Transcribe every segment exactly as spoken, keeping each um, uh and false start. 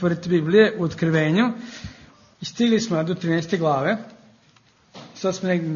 otvorite Biblije u Otkrivenju i stigli smo do trinaeste glave. Sad smo negdje,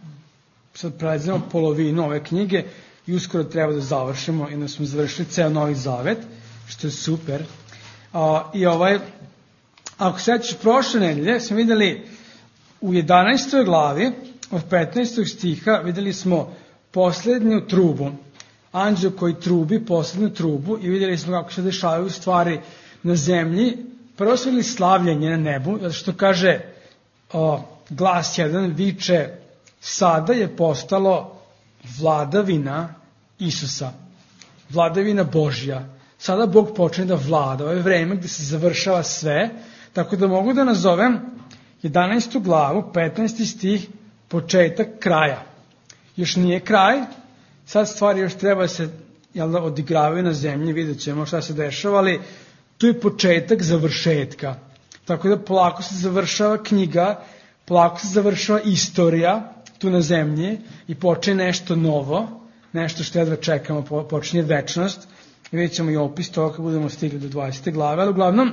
sad prelazimo polovinu ove knjige i uskoro treba da završimo i da smo završili ceo Novi Zavet, što je super. A, I ovaj, ako se sećaš, prošle nedelje smo videli u jedanaestoj glavi od petnaestog stiha videli smo poslednju trubu. Anđeo koji trubi poslednju trubu i videli smo kako se dešavaju stvari na zemlji. Prvo smo videli slavljenje na nebu, zato što kaže o, glas jedan viče, sada je postalo vladavina Isusa, vladavina Božja. Sada Bog počne da vlada. Ovo je vreme gde se završava sve, tako da mogu da nazovem jedanaestu glavu, petnaesti stih, početak kraja. Još nije kraj, sad stvari još treba se jel da, odigravaju na zemlji, vidjet ćemo šta se dešava, ali tu je početak završetka. Tako da polako se završava knjiga, polako se završava istorija tu na zemlji i počne nešto novo, nešto što jedva čekamo, počinje večnost. I vidjet ćemo i opis toga kad budemo stigli do dvadesete glave, ali uglavnom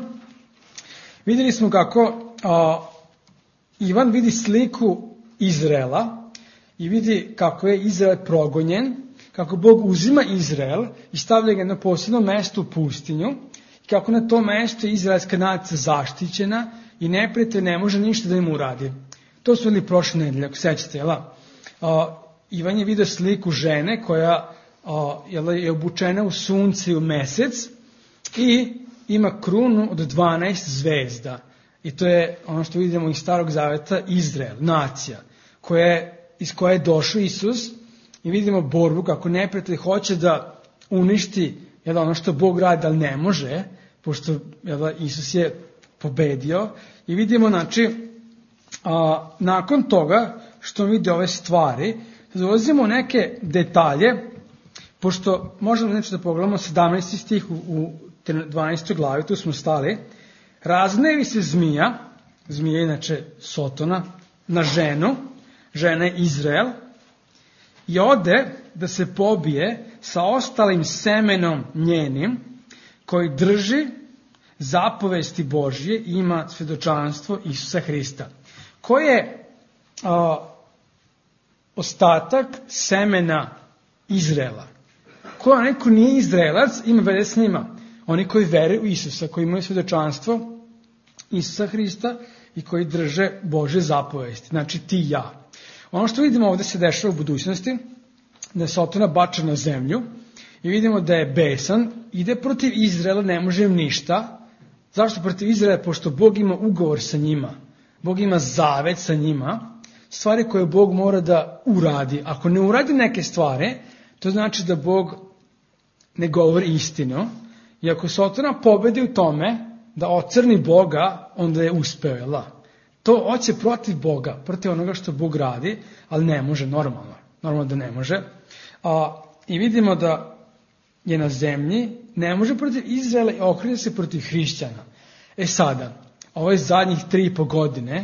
vidjeli smo kako a, Ivan vidi sliku Izraela i vidi kako je Izrael progonjen, kako Bog uzima Izrael i stavlja ga na posebno mesto u pustinju i kako na tom mestu je izraelska nacija zaštićena i neprijatelj ne može ništa da im uradi. To su ili prošle nedelje, ako sećate, jel? A, Ivan je vidio sliku žene koja a, jel, je obučena u sunce i u mesec i ima krunu od dvanaest zvezda. I to je ono što vidimo iz Starog Zaveta, Izrael, nacija, koja je, iz koje je došao Isus i vidimo borbu kako neprijatelj hoće da uništi jel, ono što Bog radi, ali ne može, pošto jel, Isus je pobedio. I vidimo, znači, a, nakon toga što vidi ove stvari, dolazimo u neke detalje, pošto možemo znači, da pogledamo sedamnaesti stih u, u dvanaestoj glavi, tu smo stali. Razgnevi se zmija, zmija je inače Sotona, na ženu, žena je Izrael, i ode da se pobije sa ostalim semenom njenim, koji drži zapovesti Božje i ima svedočanstvo Isusa Hrista. Ko je a, ostatak semena Izraela? Ko je neko nije Izraelac, ima veze s njima. Oni koji veruju u Isusa, koji imaju svedočanstvo Isusa Hrista i koji drže Božje zapovesti. Znači ti i ja. Ono što vidimo ovdje se dešava u budućnosti, da je Sotona bača na zemlju i vidimo da je besan, ide protiv Izraela, ne može im ništa. Zašto protiv Izraela? Pošto Bog ima ugovor sa njima. Bog ima zavet sa njima. Stvari koje Bog mora da uradi. Ako ne uradi neke stvari, to znači da Bog ne govori istinu. I ako Sotona pobedi u tome da ocrni Boga, onda je uspeo, jel da? To hoće protiv Boga, protiv onoga što Bog radi, ali ne može, normalno. Normalno da ne može. A, I vidimo da je na zemlji, ne može protiv Izraela i okreće se protiv hrišćana. E sada, ovo je zadnjih tri i po godine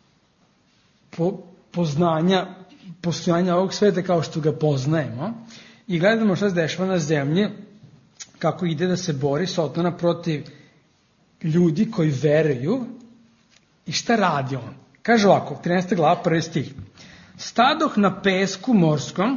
po, poznanja, postojanja ovog sveta kao što ga poznajemo i gledamo šta se dešava na zemlji, kako ide da se bori Sotona protiv ljudi koji veruju i šta radi on. Kaže ovako, trinaesta glava, prvi stih. Stadoh na pesku morskom,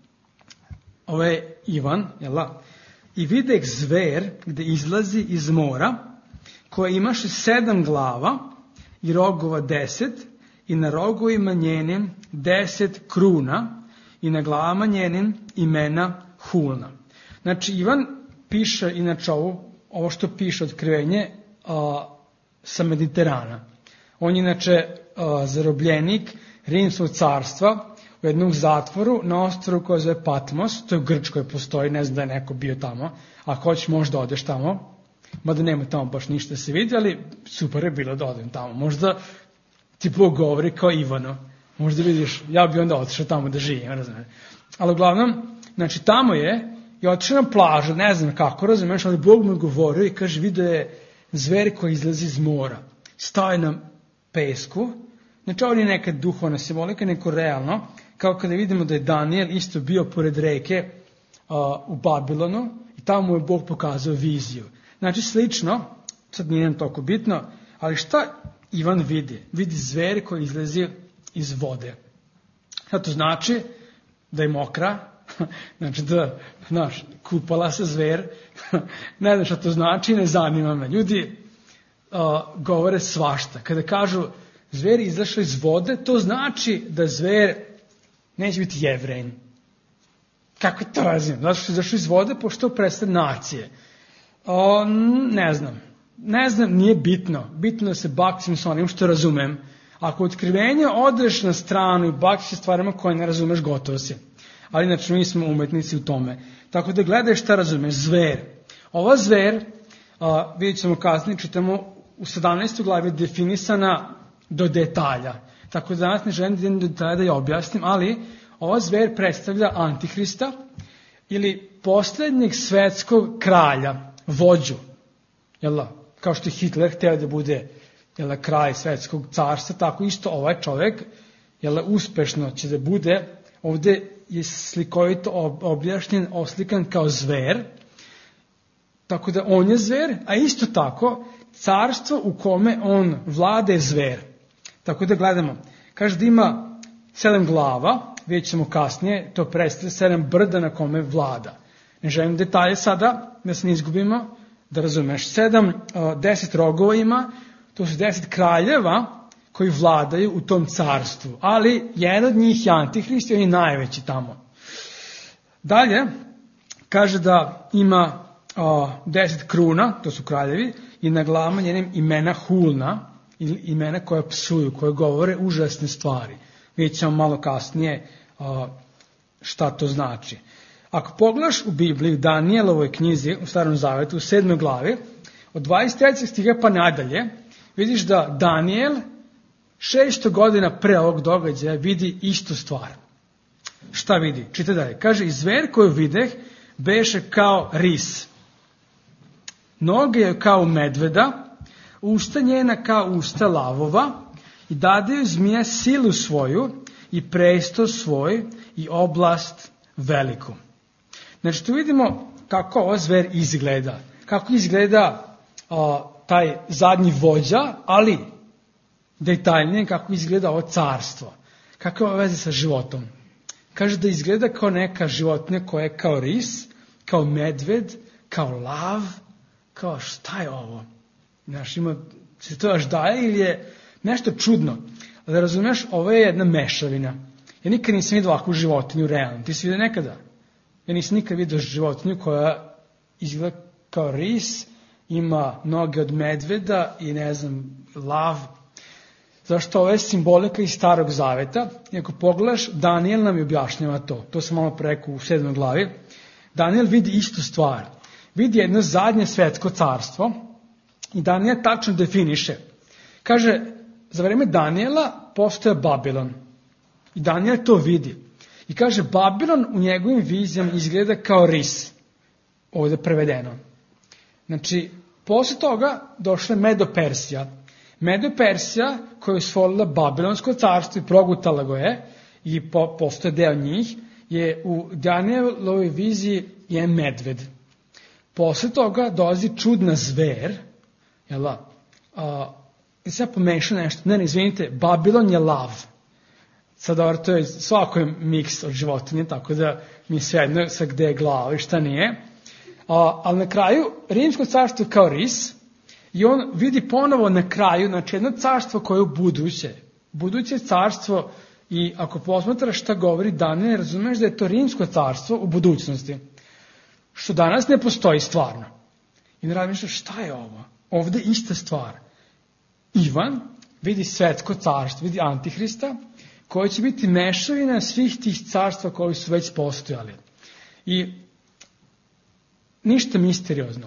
ovo je Ivan, jel da? I videh zver gde izlazi iz mora, koja imaše sedam glava i rogova deset, i na rogovima njenim deset kruna, i na glavama njenim imena hulna. Znači, Ivan piše, inače ovo, ovo što piše Otkrivenje, a, sa Mediterana. On je inače a, zarobljenik Rimskog carstva u jednom zatvoru na ostrvu koje zove Patmos, to je u Grčkoj postoji, ne znam da je neko bio tamo, ako hoćeš možda odeš tamo, mada nema tamo baš ništa se vidi, ali super je bilo da odem tamo. Možda ti Bog govori kao Ivano, možda vidiš, ja bi onda otišao tamo da živim, razumiješ. Ali uglavnom, znači tamo je, i otišao na plažu, ne znam kako, razumiješ, ali Bog mu govorio i kaže, vidio je zver koji izlazi iz mora, stao je na pesku. Znači ovo nije neka duhovna simbolika, neko realno, kao kada vidimo da je Danijel isto bio pored reke uh, u Babilonu i tamo mu je Bog pokazao viziju. Znači slično, sad nije nam toliko bitno, ali šta Ivan vidi? Vidi zver koji izlazi iz vode. Šta to znači? Da je mokra, znači da, znaš, kupala se zver, ne znam šta to znači, ne zanima me. Ljudi uh, govore svašta. Kada kažu zver izašao iz vode, to znači da zver neće biti Jevrej. Kako to razumijem? Zato što je izašao iz vode, pošto predstavlja nacije. O, ne znam. Ne znam, nije bitno. Bitno da se baksim s onim što razumem. Ako otkrivenje odreš na stranu i baksiš stvarima koje ne razumeš, gotovo si. Ali inače mi smo umetnici u tome. Tako da gledaj šta razumeš. Zver. Ova zver, a, vidjet ćemo kasnije, čitamo u sedamnaestoj glavi definisana do detalja. Tako da danas ne želim da idem do detalja da je objasnim, ali ova zver predstavlja Antihrista ili posljednjeg svetskog kralja, vođu. Jel, kao što je Hitler htio da bude jel, kraj svetskog carstva, tako isto ovaj čovjek jel, uspešno će da bude. Ovdje je slikovito objašnjen, oslikan kao zver. Tako da on je zver, a isto tako carstvo u kome on vlada je zver. Tako da gledamo, kaže da ima sedam glava, vidjet ćemo kasnije, to predstavlja sedam brda na kome vlada. Ne želim detalje sada, da se ne izgubimo, da razumeš. Sedam, deset rogova ima, to su deset kraljeva koji vladaju u tom carstvu. Ali jedan od njih je Antihrist i on je najveći tamo. Dalje, kaže da ima o, deset kruna, to su kraljevi, i na glavama njenim imena hulna, ili imena koja psuju, koje govore užasne stvari. Vidjet ćemo malo kasnije o, šta to znači. Ako pogledaš u Bibliji, u Danijelovoj knjizi, u Starom Zavetu, u sedmoj glavi, od dvadeset trećeg stiha pa nadalje, vidiš da Danijel šesto godina pre ovog događaja vidi istu stvar. Šta vidi? Čita dalje. Kaže, i zver koju videh beše kao ris. Noge je kao medveda, usta njena kao usta lavova, i dade joj zmija silu svoju i presto svoj i oblast veliku. Znači, tu vidimo kako ova zver izgleda. Kako izgleda a, taj zadnji vođa, ali detaljnije kako izgleda ovo carstvo. Kakva je veze sa životom? Kaže da izgleda kao neka životinja koja je kao ris, kao medved, kao lav, kao šta je ovo? Znaš, ima, se to još daje ili je nešto čudno? Da razumeš, ovo je jedna mešavina. Ja nikad nisam vidio ovakvu životinju realno. Ti si vidio nekada? Ja nisam nikad vidio životinju koja izgleda kao ris, ima noge od medveda i ne znam, lav. Zašto ovo je simbolika iz Starog Zaveta? I ako pogledaš, Danijel nam je objašnjava to. To sam malo preko u sedmoj glavi. Danijel vidi istu stvar. Vidi jedno zadnje svetsko carstvo i Danijel tačno definiše. Kaže, za vreme Danijela postoje Babilon. I Danijel to vidi. I kaže, Babilon u njegovim vizijama izgleda kao ris. Ovdje prevedeno. Znači, posle toga došla je Medo-Persija. Medo-Persija koja je osvojila Babilonsko carstvo i progutala go je, i po, postoje deo njih, je u Danijelovoj viziji je medved. Posle toga dolazi čudna zver, jel da? A, i sad pomešao nešto, ne, ne, izvinite, Babilon je lav. Sad dobro, to je svako je miks od životinje, tako da mi svejedno sa gde je glava i šta nije. A, ali na kraju, Rimsko carstvo kao ris, i on vidi ponovo na kraju, znači jedno carstvo koje je u buduće. Buduće carstvo, i ako posmatraš šta govori Danijel, razumeš da je to Rimsko carstvo u budućnosti. Što danas ne postoji stvarno. I ne razmišljaš šta je ovo? Ovde je ista stvar. Ivan vidi svetsko carstvo, vidi Antihrista, koji će biti mešavina svih tih carstva koji su već postojali. I ništa misteriozno.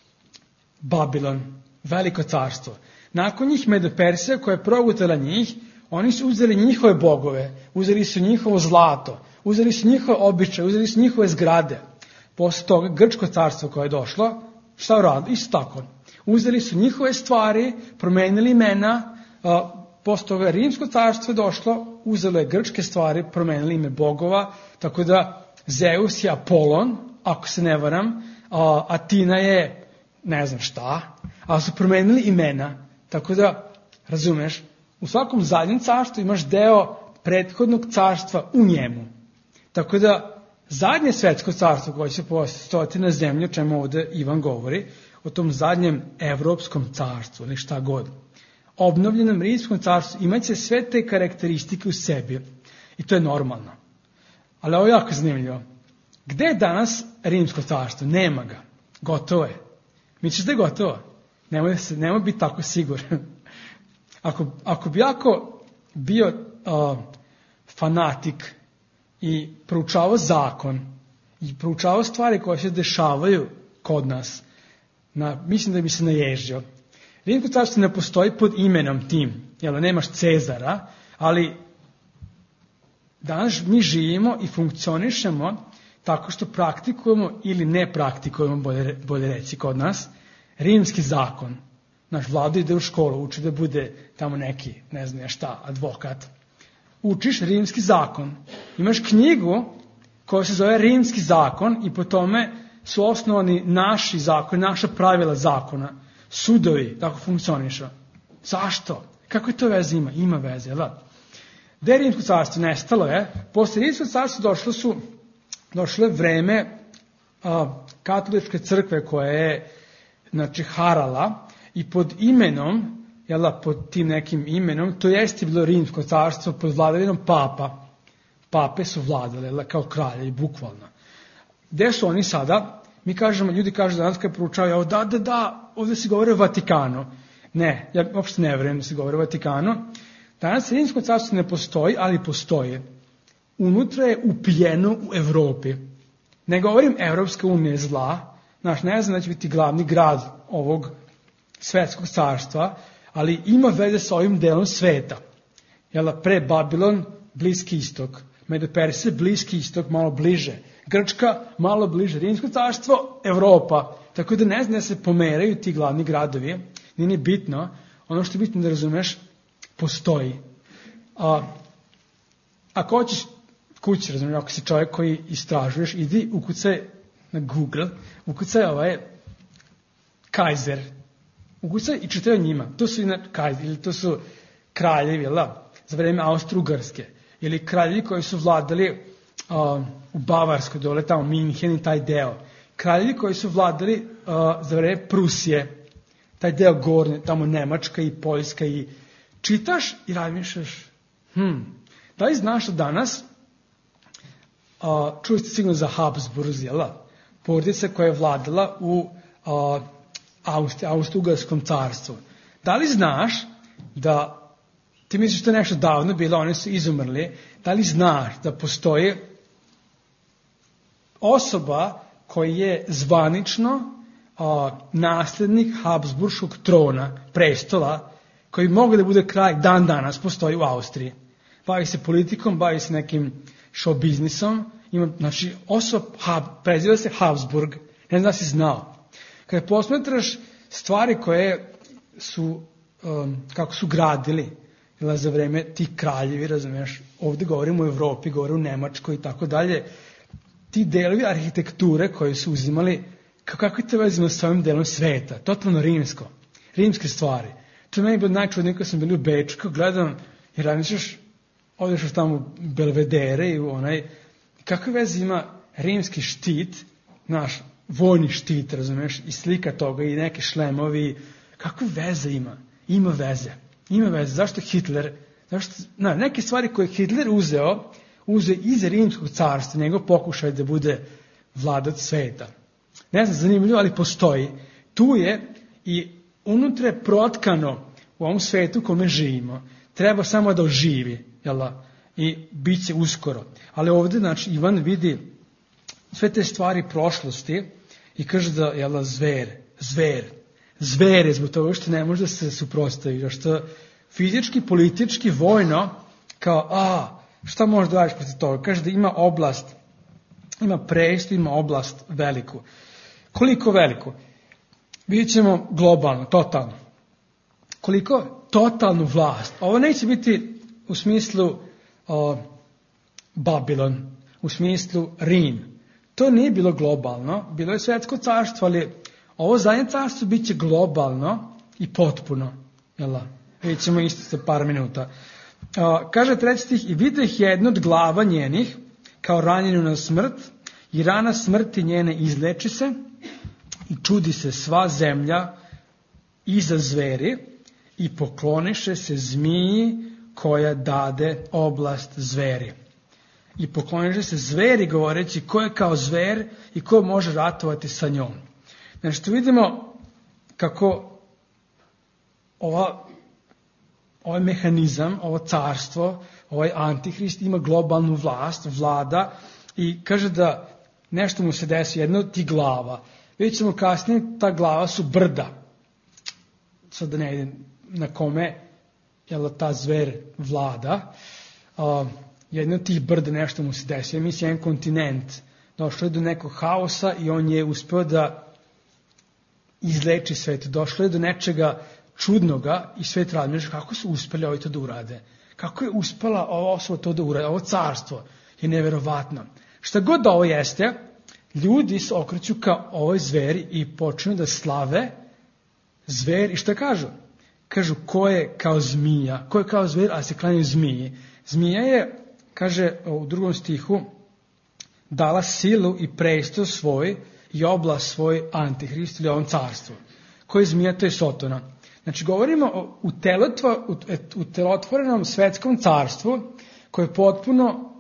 Babilon, veliko carstvo. Nakon njih Medo-Persija koja je progutala njih, oni su uzeli njihove bogove, uzeli su njihovo zlato, uzeli su njihove običaje, uzeli su njihove zgrade. Posle toga Grčko carstvo koje je došlo, šta uradi? Isto tako. Uzeli su njihove stvari, promenili imena, a, posle toga Rimsko carstvo je došlo, uzelo je grčke stvari, promenili ime bogova, tako da Zeus je Apolon, ako se ne varam, a, Atina je ne znam šta, ali su promenili imena, tako da, razumeš, u svakom zadnjem carstvu imaš deo prethodnog carstva u njemu. Tako da, zadnje svetsko carstvo koje će postojati na zemlji, o čemu ovde Ivan govori, o tom zadnjem evropskom carstvu, ili šta god, obnovljenom rimskom carstvu, imaće sve te karakteristike u sebi. I to je normalno. Ali ovo je jako zanimljivo. Gde je danas rimsko carstvo? Nema ga. Gotovo je. Misliš da je gotovo? Nemoj, se, nemoj biti tako siguran. Ako, ako bi jako bio uh, fanatik i proučavao zakon i proučavao stvari koje se dešavaju kod nas, na, mislim da bi se naježio. Rimsko carstvo ne postoji pod imenom tim, jel, nemaš Cezara, ali danas mi živimo i funkcionišemo tako što praktikujemo ili ne praktikujemo, bolje, bolje reći kod nas, rimski zakon. Naš Vlado ide u školu, uči da bude tamo neki, ne znam šta, advokat. Učiš rimski zakon. Imaš knjigu koja se zove Rimski zakon i po tome su osnovani naši zakoni, naša pravila zakona. Sudovi, tako funkcionišu. Zašto? Kako je to veze ima? Ima veze, da. Gde je rimsko carstvo? Nestalo je. Posle rimskog carstva došlo su, došlo je vreme a, katoličke crkve koja je, znači, harala i pod imenom, jel, pod tim nekim imenom, to jeste bilo rimsko carstvo pod vladavinom papa. Pape su vladale, jel, kao kralje, bukvalno. Gde su oni sada? Mi kažemo, ljudi kažu danas kad proučavaju, da, da, da, ovdje se govori o Vatikanu. Ne, ja uopšte ne vjerujem da se govori o Vatikanu. Danas rimsko carstvo ne postoji, ali postoji. Unutra je upijeno u Evropi. Ne govorim Evropska unija je zla, znaš, ne znam da će biti glavni grad ovog svetskog carstva, ali ima veze sa ovim delom sveta. Jel, pre Babilon, Bliski istok. Medo-Persije, Bliski istok, malo bliže. Grčka, malo bliže. Rimsko carstvo, Evropa. Tako da ne znam da se pomeraju ti glavni gradovi. Nije ni bitno. Ono što je bitno da razumeš, postoji. A, ako hoćeš kući, razumiješ, ako si čovjek koji istražuješ, idi, ukucaj na Google, ukucaj ovaj Kaiser. Ukucaj i čitaj o njima. To su, Kaiser, ili to su kraljevi, jel da? Za vreme Austro-Ugarske. Ili kraljevi koji su vladali uh, u Bavarskoj, dole tamo Minhen i taj deo. Kraljevi koji su vladali uh, za vreme Prusije, taj deo gornje, tamo Nemačka i Poljska i čitaš i razmišljaš, hm, da li znaš da danas, uh, čuli ste sigurno za Habsburg, jel? Porodica koja je vladala u uh, Austri, Austro-Ugarskom carstvu. Da li znaš da, ti misliš što je nešto davno bilo, oni su izumrli, da li znaš da postoji osoba koji je zvanično uh, nasljednik Habsburškog trona, prestola, koji mogu da bude kralj dan danas, postoji u Austriji. Bavi se politikom, bavi se nekim show biznisom, ima, znači, osoba, Hab, preziva se Habsburg, ne znam da si znao. Kada posmetraš stvari koje su, um, kako su gradili, ili za vreme ti kraljevi, razumiješ, ovdje govorimo o Evropi, govorimo o Nemačkoj i tako dalje, ti delovi arhitekture koje su uzimali, kako je to vezano s ovim delom sveta, totalno rimsko, rimske stvari. To je meni bilo najčudnije kad sam bili u Beču, kad gledam i razmišljaš, odeš tamo u Belvedere i u onaj, kakve veze ima rimski štit, naš vojni štit, razumiješ, i slika toga i neke šlemovi, kakve veze ima? Ima veze. Ima veze. Zašto Hitler, zašto, na, neke stvari koje Hitler uzeo, uzeo iz rimskog carstva, nego pokušaj da bude vladac sveta. Ne znam, zanimljivo, ali postoji. Tu je i unutra je protkano u ovom svetu kome živimo. Treba samo da oživi, jel'a? I bit će uskoro. Ali ovdje, znači, Ivan vidi sve te stvari prošlosti i kaže da, jel'a, zver, zver, zver je zbog toga što ne može da se suprotstavi, što fizički, politički, vojno, kao, a, šta možeš da radiš protiv toga? Kaže da ima oblast, ima presto, ima oblast veliku. Koliko veliku? Vidjet ćemo globalno, totalno. Koliko? Totalnu vlast. Ovo neće biti u smislu o, Babilon, u smislu Rim. To nije bilo globalno, bilo je svetsko carstvo, ali Ovo zadnje carstvo bit će globalno i potpuno. Jel da? Vidjet ćemo isto za par minuta. Uh, kaže treći stih, i videh jednu od glava njenih, kao ranjenu na smrt, i rana smrti njene izleči se, i čudi se sva zemlja iza zveri, i pokloniše se zmiji koja dade oblast zveri. I pokloniše se zveri, govoreći ko je kao zver i ko može ratovati sa njom. Znači, tu vidimo kako ova, ovaj mehanizam, ovo carstvo, ovaj antihrist ima globalnu vlast, vlada, i kaže da nešto mu se desi, jedna od tih glava. Vidjet ćemo kasnije, ta glava su brda. Sad da ne idem na kome jel, ta zver vlada. Uh, jedna od tih brda nešto mu se desi. Ja mislim, jedan kontinent došlo je do nekog haosa i on je uspeo da izleči svet. Došlo je do nečega čudnoga i svet razmišlja kako su uspeli ovi to da urade. Kako je uspela ova osoba to da urade. Ovo carstvo je neverovatno. Šta god da ovo jeste, ljudi se okreću ka ovoj zveri i počnu da slave zver. I šta kažu? Kažu ko je kao zmija, ko je kao zver, a se klanjaju zmiji. Zmija je, kaže u drugom stihu, dala silu i presto svoj i oblast svoj antihrist ili ovom carstvu. Ko je zmija? To je Sotona. Znači, govorimo o utelotvorenom svetskom carstvu koje je potpuno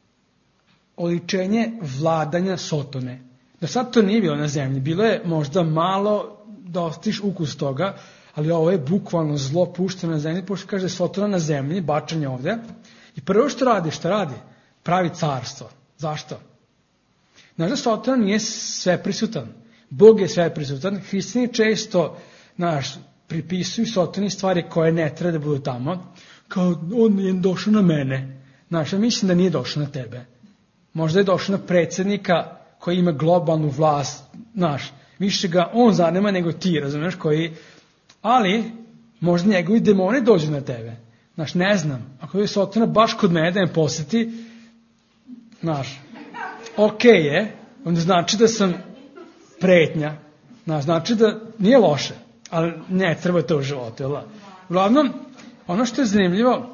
oličenje vladanja Sotone. Do sad to nije bilo na zemlji. Bilo je možda malo da ostiš ukus toga, ali ovo je bukvalno zlo pušteno na zemlji, pošto kaže Sotona na zemlji, bačanje ovde. I prvo što radi, što radi? Pravi carstvo. Zašto? Znaš da Sotona nije sve prisutan. Bog je sve prisutan. Hrišćani često, znaš, pripisuju Sotoni stvari koje ne treba da budu tamo. Kao, on je došao na mene. Znaš, ja mislim da nije došao na tebe. Možda je došao na predsjednika koji ima globalnu vlast, znaš, više ga on zanima nego ti, razumiješ, koji, ali možda njegovi demoni dođu na tebe. Znaš, ne znam, ako je Sotona baš kod mene da me posjeti, znaš, okej okay je, onda znači da sam pretnja, znaš, znači da nije loše, ali ne treba to u životu, jel da? Uglavnom, ono što je zanimljivo,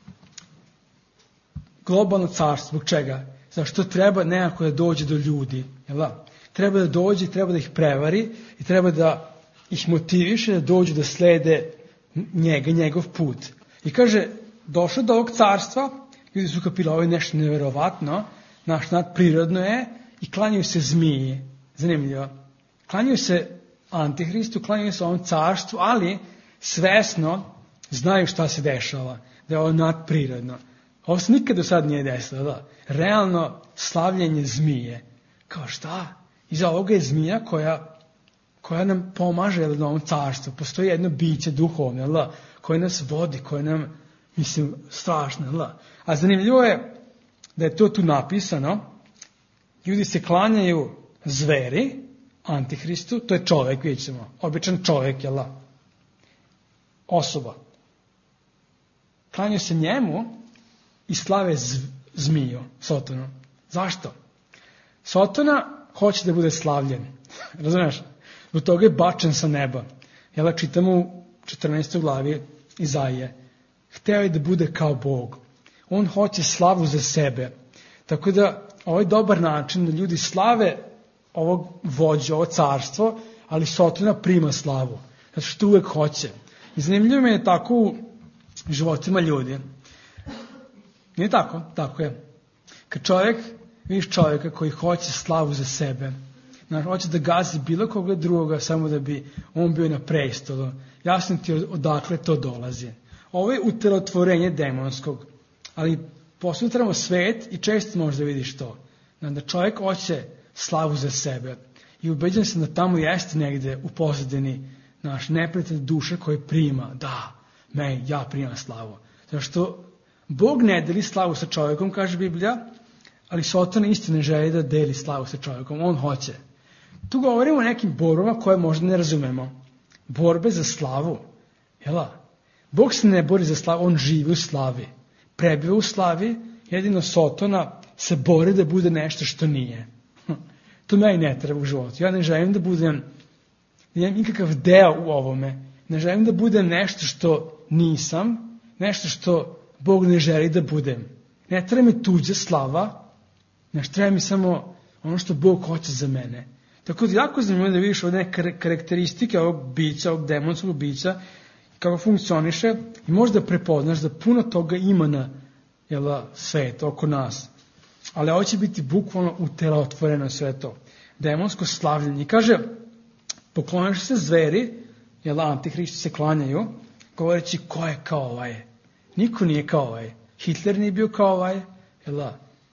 globalno carstvo, zbog čega? Zašto treba nekako da dođe do ljudi, jel da? Treba da dođe, treba da ih prevari i treba da ih motiviše da dođu da slede njega, njegov put. I kaže, došlo do ovog carstva, ljudi su kapili, ovo je nešto neverovatno, naš nadprirodno je, i klanjaju se zmiji. Zanimljivo. Klanjaju se Antihristu, klanjaju se ovom carstvu, ali svesno znaju šta se dešava, da je ovo nadprirodno. Ovo se nikad do sad nije desilo, da? Realno slavljenje zmije. Kao šta? Iza ovoga je zmija koja, koja nam pomaže na ovom carstvu. Postoji jedno biće duhovno, da? Koje nas vodi, koje nam, mislim, strašno. Da? A zanimljivo je da je to tu napisano. Ljudi se klanjaju zveri, Antihristu, to je čovek, vidjet ćemo, običan čovek, jel da? Osoba. Klanjaju se njemu i slave z, zmiju, Sotonu. Zašto? Sotona hoće da bude slavljen. Razumiješ? Zbog toga je bačen sa neba. Jel da čitamo u četrnaestoj glavi Izaije. Hteo je da bude kao Bog. On hoće slavu za sebe. Tako da ovo je dobar način da ljudi slave ovog vođa, ovo carstvo, ali Sotona prima slavu. Zato što uvek hoće. I zanimljivo me je tako u životima ljudi. Nije tako? Tako je. Kad čovjek, vidiš čovjeka koji hoće slavu za sebe, znači, hoće da gazi bilo koga drugoga samo da bi on bio na prestolu, jasno ti odakle to dolazi. Ovo je utelotvorenje demonskog, ali posmatramo svet i često možda vidiš to. Da čovjek hoće slavu za sebe i ubeđen sam da tamo jeste negde u pozadini naš neprijatelj duše koji prima, da, me, ja primam slavu. Zato što Bog ne deli slavu sa čovjekom, kaže Biblija, ali Sotona isto ne želi da deli slavu sa čovjekom, on hoće. Tu govorimo o nekim borbama koje možda ne razumemo. Borbe za slavu. Jela? Bog se ne bori za slavu, on živi u slavi. Prebiva u slavi, jedino Sotona se bori da bude nešto što nije. To meni ne treba u životu. Ja ne želim da budem nemam nikakav deo u ovome. Ne želim da budem nešto što nisam, nešto što Bog ne želi da budem. Ne treba mi tuđa slava, ne treba mi samo ono što Bog hoće za mene. Tako da jako zanimljivo da vidiš ovdje karakteristike ovog bića, ovog demonskog bića, kako funkcioniše i možda prepoznaš da puno toga ima na jel, svetu oko nas. Ali ovo će biti bukvalno utelotvoreno sve to. Demonsko slavljenje. I kaže, pokloniš se zveri, jel, antihristi se klanjaju, govoreći ko je kao ovaj. Niko nije kao ovaj. Hitler nije bio kao ovaj. Jel,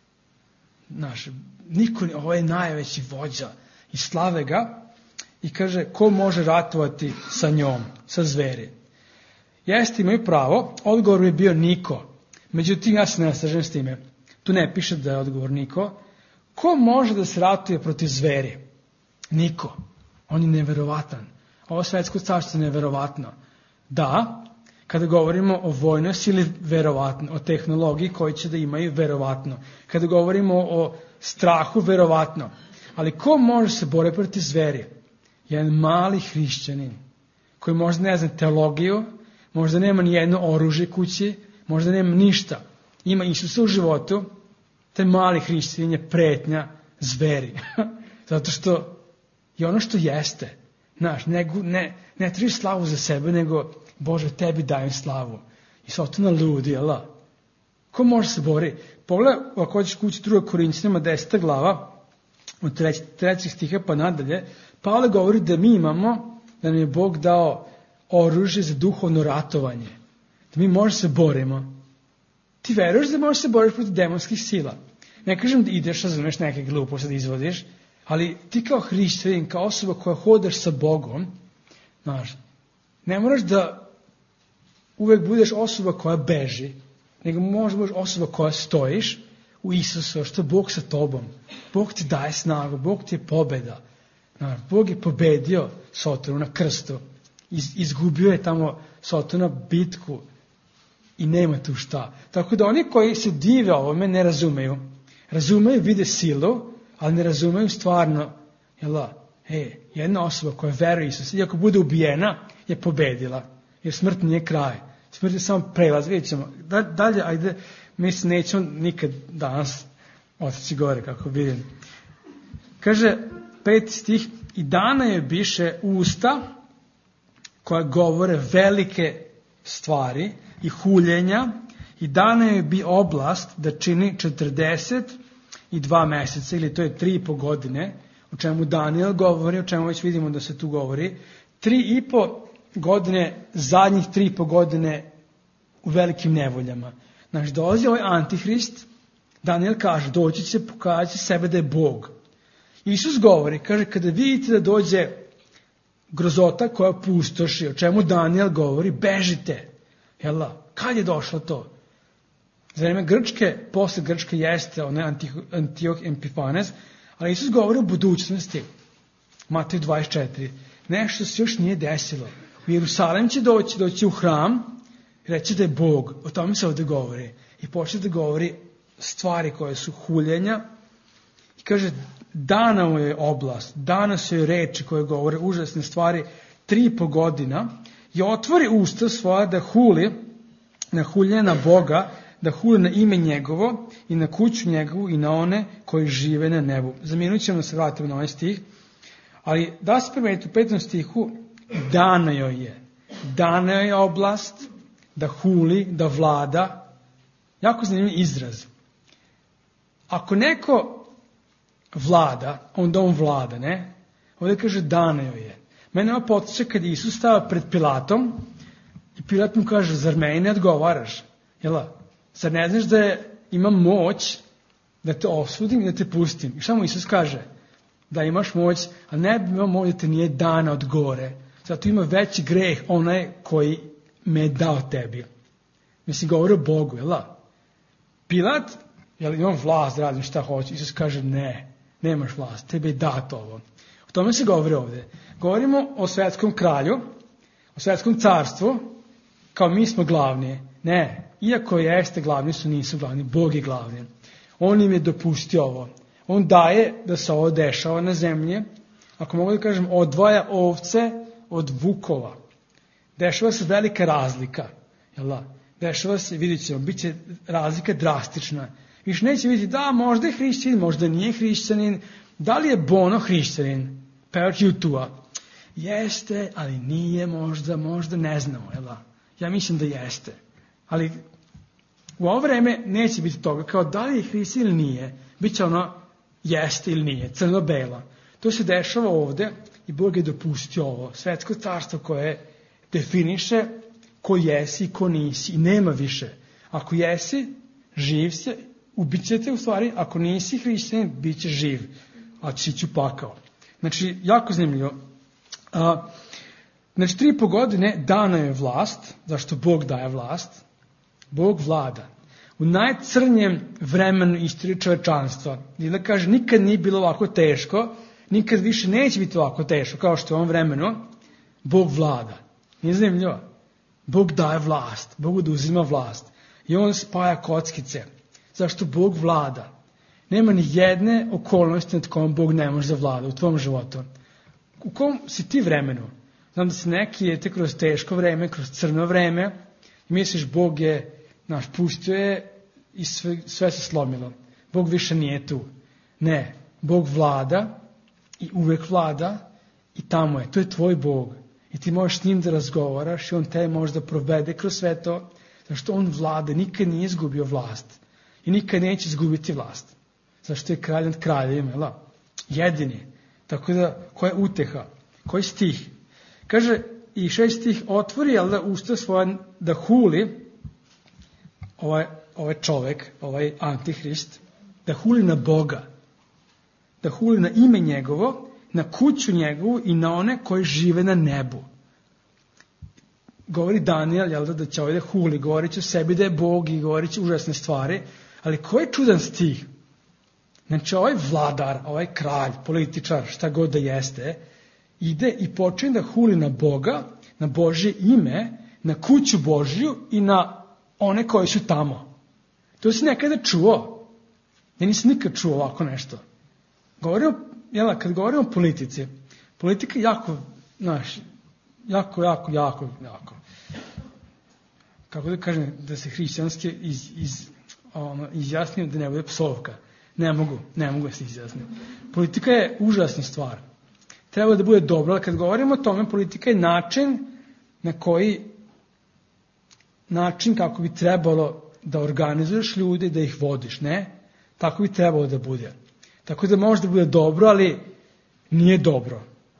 naš, niko nije, ovaj je najveći vođa. I slave ga. I kaže, ko može ratovati sa njom, sa zveri? Jeste, imaju pravo. Odgovor je bio niko. Međutim, ja se ne slažem s time. Tu ne piše da je odgovor niko. Ko može da se ratuje protiv zveri? Niko. On je neverovatan. Ovo svetsko carstvo je neverovatno. Da, kada govorimo o vojnoj sili, verovatno. O tehnologiji koji će da imaju, verovatno. Kada govorimo o strahu, verovatno. Ali ko može se boriti protiv zveri? Jedan mali hrišćanin koji možda ne zna teologiju, možda nema ni jedno oružje kući, možda nema ništa. Ima Isusa u životu, taj mali hrišćanin je pretnja zveri. Zato što je ono što jeste. Znaš, ne, ne, ne tražiš slavu za sebe, nego Bože, tebi dajem slavu. I Sotona ludi, jel? Ko može se bori? Pogledaj, ako hoćeš kući druga Korinćanima, deseta glava, od treći, trećih stiha pa nadalje, Pavle govori da mi imamo, da nam je Bog dao oružje za duhovno ratovanje. Da mi možemo se borimo. Ti veruješ da možeš se boriti protiv demonskih sila. Ne kažem da ideš, razumeš neke gluposti da izvodiš, ali ti kao hrišćanin, kao osoba koja hodaš sa Bogom, znaš, ne moraš da uvek budeš osoba koja beži, nego možeš budeš osoba koja stojiš u Isusu, što je Bog sa tobom. Bog ti daje snagu, Bog ti je pobeda. Znaš, Bog je pobedio Sotonu na krstu. Iz, izgubio je tamo Sotona bitku i nema tu šta. Tako da oni koji se dive ovome ne razumeju. Razumeju, vide silu, ali ne razumeju stvarno, jel, hej, jedna osoba koja veruje Isus, i ako bude ubijena, je pobedila. Jer smrt nije kraj. Smrt je samo prelaz. Vidjet ćemo. Da, dalje, ajde, mi se nećemo nikad danas otići gore, kako vidim. Kaže, peti stih, i dana je biše usta koja govore velike stvari i huljenja, i dana je bi oblast da čini četrdeset i dva meseca, ili to je tri i po godine, o čemu Daniel govori, o čemu već vidimo da se tu govori, tri i po godine, zadnjih tri i po godine u velikim nevoljama. Znači, dolazi ovaj antihrist, Daniel kaže, doći će, pokazati će sebe da je Bog. Isus govori, kaže, kada vidite da dođe grozota koja pustoši, o čemu Daniel govori, bežite. Jel' kad je došlo to? Za vreme Grčke, posle Grčke jeste onaj Antioh Epifanes, ali Isus govori o budućnosti. Matej dvadeset četiri. Nešto se još nije desilo. U Jerusalim će doći, doći u hram i reći da je Bog. O tome se ovdje govori. I počne da govori stvari koje su huljenja. I kaže, dana mu je oblast, dana su je reči koje govore užasne stvari tri i po godina i otvori usta svoja da huli, na huljenje na Boga, da huli na ime njegovo i na kuću njegovu i na one koji žive na nebu. Za minut ćemo se vratiti na ovaj stih, ali da se primetiti u petom stihu, dana joj je. Dana joj je oblast da huli, da vlada. Jako zanimljiv izraz. Ako neko vlada, onda on vlada, ne? Ovdje kaže dana joj je. Mene ovo podsjeća kad Isus stava pred Pilatom i Pilat mu kaže, zar meni ne odgovaraš? Jel' zar ne znaš da je, ima moć da te osudim i da te pustim? I šta mu Isus kaže? Da imaš moć, a ne bi imao moć da te nije dana od gore. Zato ima veći greh onaj koji me je dao tebi. Mislim, govori o Bogu, jel' Pilat, jel imam vlast da radim šta hoće? Isus kaže, ne, nemaš vlast, tebi je dato ovo. O tome se govori ovdje. Govorimo o svetskom kralju, o svetskom carstvu, kao mi smo glavni. Ne, iako jeste glavni, su nisu glavni, Bog je glavni. On im je dopustio ovo. On daje da se ovo dešava na zemlji, ako mogu da kažem, odvaja ovce od vukova. Dešava se velika razlika, jel da? Dešava se, vidjet ćemo, bit će razlika drastična. Više neće vidjeti da možda je hrišćanin, možda nije hrišćanin, da li je Bono hrišćanin, pevač U dva. Jeste, ali nije možda, možda ne znamo, jel da? Ja mislim da jeste. Ali u ovo vreme neće biti toga, kao da li je hrišćanin ili nije. Biće ono jeste ili nije, crno-belo. To se dešava ovde i Bog je dopustio ovo. Svetsko carstvo koje definiše ko jesi i ko nisi i nema više. Ako jesi, živ se, ubit ćete u stvari, ako nisi hrišćanin, bit će živ, a će ići u pakao. Znači, jako zanimljivo. A, znači, tri i po godine dana je vlast, zašto Bog daje vlast? Bog vlada. U najcrnjem vremenu istorije čovečanstva, ili da kaže, nikad nije bilo ovako teško, nikad više neće biti ovako teško, kao što je u ovom vremenu, Bog vlada. Nije zanimljivo? Bog daje vlast, Bog oduzima vlast. I on spaja kockice. Zašto Bog vlada? Nema ni jedne okolnosti nad kojom Bog ne može da vlada u tvom životu. U kom si ti vremenu? Znam da se neki jete kroz teško vreme, kroz crno vreme i misliš Bog je, naš, pustio je i sve, sve se slomilo. Bog više nije tu. Ne, Bog vlada i uvek vlada i tamo je. To je tvoj Bog. I ti možeš s njim da razgovaraš i on te može da provede kroz sve to, zašto on vlada, nikad nije izgubio vlast. I nikad neće izgubiti vlast. Zašto je kralj nad kraljevima, jel da? Jedini. Tako da, koja je uteha? Koji stih? Kaže, i šest stih otvori, jel da, usta svoja da huli ovaj, ovaj čovek, ovaj antihrist, da huli na Boga, da huli na ime njegovo, na kuću njegovu i na one koji žive na nebu. Govori Danijel, jel da, da će ovaj da huli, govorit će o sebi da je Bog i govorit će užasne stvari, ali koji je čudan stih? Znači, ovaj vladar, ovaj kralj, političar, šta god da jeste, ide i počne da huli na Boga, na Božje ime, na kuću Božju i na one koji su tamo. To si nekada čuo. Ja nisam nikad čuo ovako nešto. Govorimo, jel, kad govorimo o politici, politika je jako, znaš, jako, jako, jako, jako. Kako da kažem, da se hrišćanski iz, iz, ono, izjasnio da ne bude psovka. Ne mogu, ne mogu se izjasniti. Politika je užasna stvar. Treba da bude dobro, ali kad govorimo o tome, politika je način na koji, način kako bi trebalo da organizuješ ljude, da ih vodiš, ne? Tako bi trebalo da bude. Tako da može da bude dobro, ali nije dobro.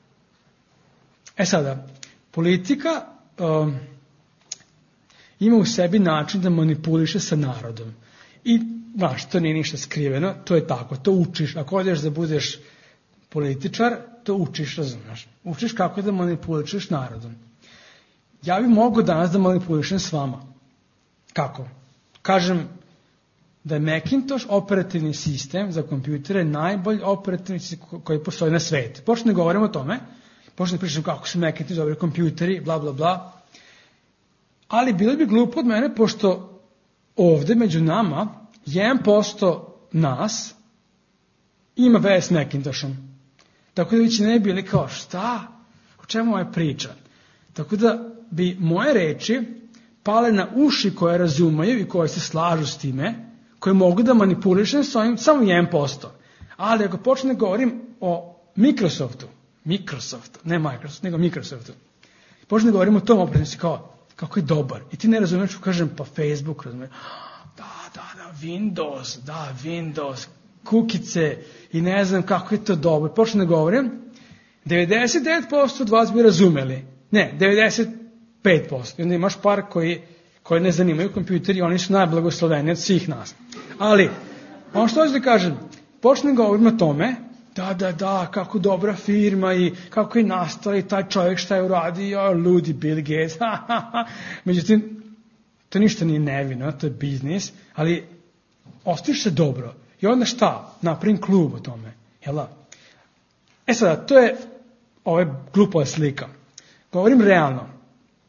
E sada, politika um, ima u sebi način da manipuliše sa narodom. I, znaš, to nije ništa skriveno, to je tako, to učiš. Ako odeš da budeš političar, to učiš, razumiješ. Učiš kako da manipulišeš narodom. Ja bih mogao danas da manipulišem s vama. Kako? Kažem da je Macintosh operativni sistem za kompjutere najbolji operativni sistem koji postoji na svetu. Počne da govorimo o tome, počne da pričam kako su Macintosh dobri kompjuteri, bla, bla, bla. Ali bilo bi glupo od mene, pošto ovde među nama jedan posto nas ima veze s Macintoshom. Tako da vi će ne bili kao šta? O čemu je priča? Tako da bi moje reči pale na uši koje razumeju i koje se slažu s time, koje mogu da manipulišem s ovim samo jedan posto. Ali ako počne da govorim o Microsoftu, Microsoftu, ne Microsoft, nego Microsoftu, počne da govorim o tom operativnom kao kako je dobar. I ti ne razumiješ, što kažem, pa Facebook, razumiješ, da, da, da, Windows, da, Windows, kukice i ne znam kako je to dobro. Počne da govorim, devedeset devet posto od vas bi razumeli. Ne, devedeset pet posto. I onda imaš par koji, koji ne zanimaju kompjuteri, oni su najblagosloveni od svih nas. Ali, ono što hoću da kažem, počne da govorim o tome, da, da, da, kako dobra firma i kako je nastala i taj čovjek šta je uradio, ludi Bill Gates, ha, ha, ha. Međutim, to ništa nije nevino, to je biznis, ali ostaviš se dobro. I onda šta? Napravim klub o tome. Jel da? E sada, to je ova glupa slika. Govorim realno.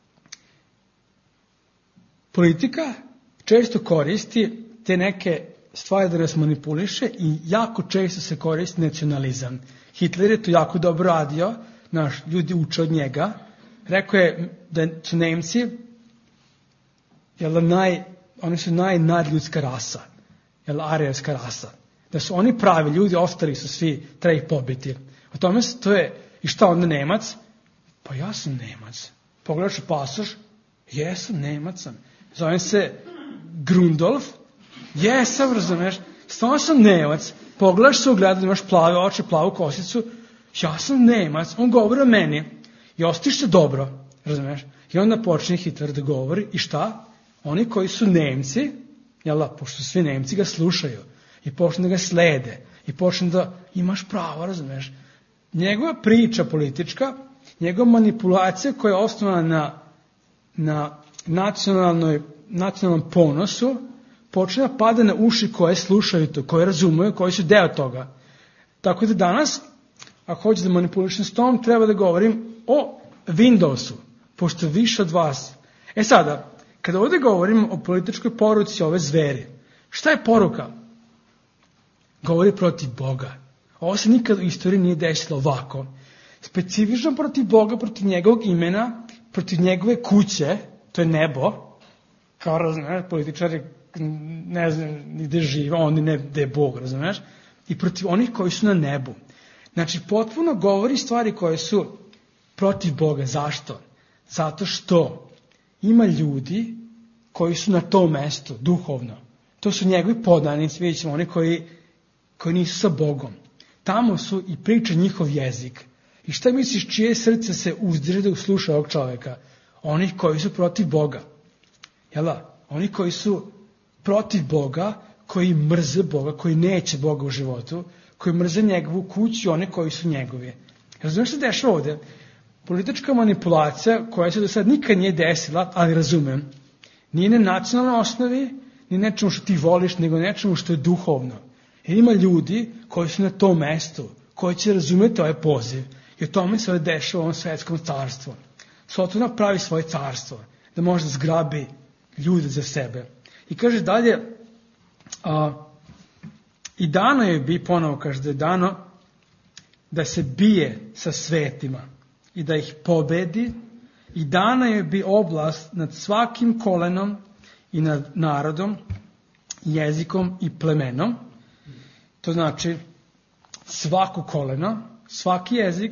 Politika često koristi te neke stvar da nas manipuliše i jako često se koristi nacionalizam. Hitler je to jako dobro radio, naš, ljudi uče od njega. Rekao je da su Nemci, jel, naj, oni su najnadljudska rasa, jel, arijevska rasa. Da su oni pravi ljudi, ostali su svi, treba ih pobiti. O tome se to je, i šta onda Nemac? Pa ja sam Nemac. Pogledaš u pasoš, jesam, Nemac sam. Zovem se Grundolf, jesam, razumeš, stvarno sam Nemac. Pogledaš se u gledu, imaš plave oči, plavu kosicu, ja sam Nemac, on govori o meni i ostiš se dobro, razumeš. I onda počne Hitler da govori i šta? Oni koji su Nemci, jel da, pošto svi Nemci ga slušaju i počne da ga slede i počne da imaš pravo, razumeš. Njegova priča politička, njegova manipulacija koja je osnovana na, na nacionalnoj, nacionalnom ponosu, počne da pada na uši koje slušaju to, koje razumeju, koji su deo toga. Tako da danas, ako hoću da manipulišem s tom, treba da govorim o Windowsu, pošto više od vas. E sada, kada ovdje govorim o političkoj poruci ove zveri, šta je poruka? Govori protiv Boga. Ovo se nikad u istoriji nije desilo ovako. Specifično protiv Boga, protiv njegovog imena, protiv njegove kuće, to je nebo, kao razumiješ, političari ne znam gde žive, oni ne gde je Bog, razumiješ, i protiv onih koji su na nebu. Znači, potpuno govori stvari koje su protiv Boga. Zašto? Zato što ima ljudi koji su na tom mestu, duhovno. To su njegovi podanici, vidjet ćemo, oni koji, koji nisu sa Bogom. Tamo su i priča njihov jezik. I šta misliš, čije srce se uzdire da usluša ovog čovjeka? Onih koji su protiv Boga. Jel da? Oni koji su protiv Boga, koji mrze Boga, koji neće Boga u životu, koji mrze njegovu kuću i one koji su njegovi. Razumiješ što se dešava ovdje? Politička manipulacija koja se do sad nikad nije desila, ali razumem, nije na nacionalnoj osnovi, ni nečemu što ti voliš, nego nečemu što je duhovno. Jer ima ljudi koji su na tom mestu, koji će razumjeti ovaj poziv. I o tome se ovdje dešava u ovom svetskom carstvu. Sotona pravi svoje carstvo, da može da zgrabi ljude za sebe. I kaže dalje, a, i dano je bi, ponovo kaže da je dano, da se bije sa svetima i da ih pobedi, i dana je bi oblast nad svakim kolenom i nad narodom, jezikom i plemenom. To znači svako koleno, svaki jezik,